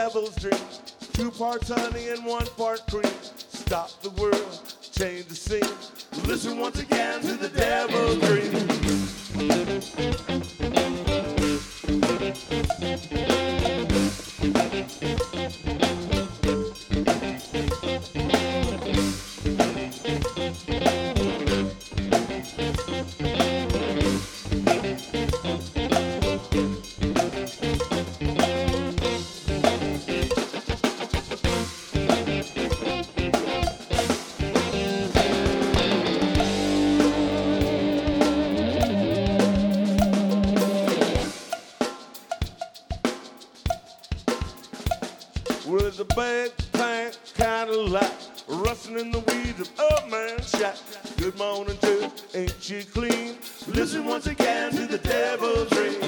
devil's dream. 2 parts honey and 1 part cream. Stop the world, change the scene. Listen once again to the devil's dream. With a big tank Cadillac, rustling in the weeds of a man's shack. Good morning to ain't you clean? Listen once again to the devil's dream.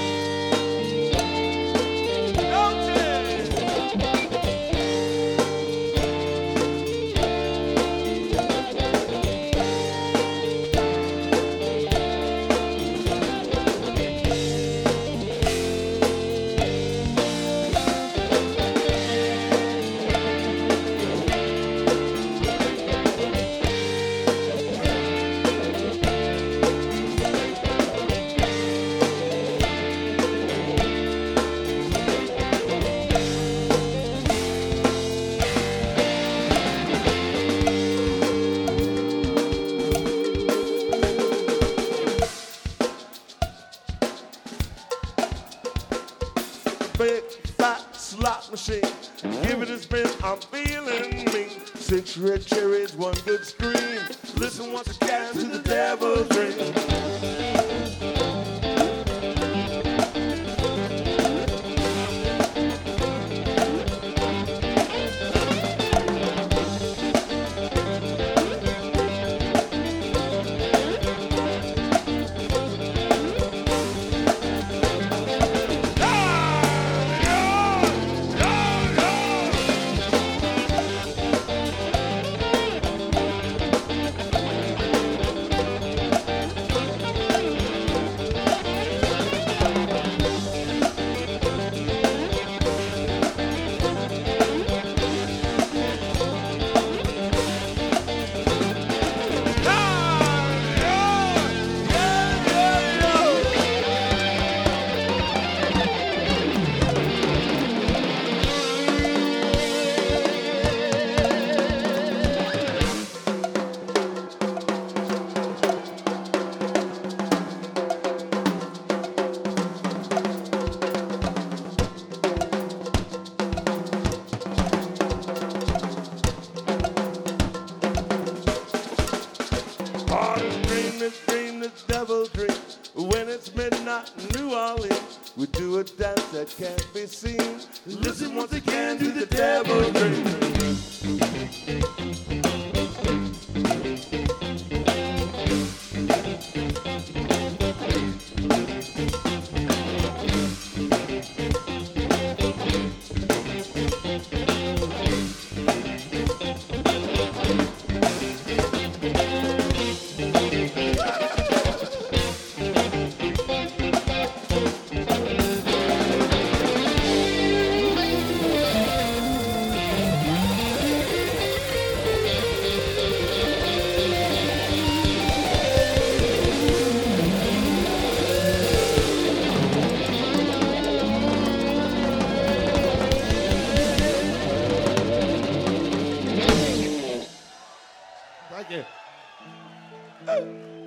Big fat slot machine, give it a spin, I'm feeling mean. 6 red cherries, 1 good scream. Listen once again to the devil's dream. Dream this devil's dream. When it's midnight in New Orleans, we do a dance that can't be seen. Listen once again to the devil's dream. Thank you.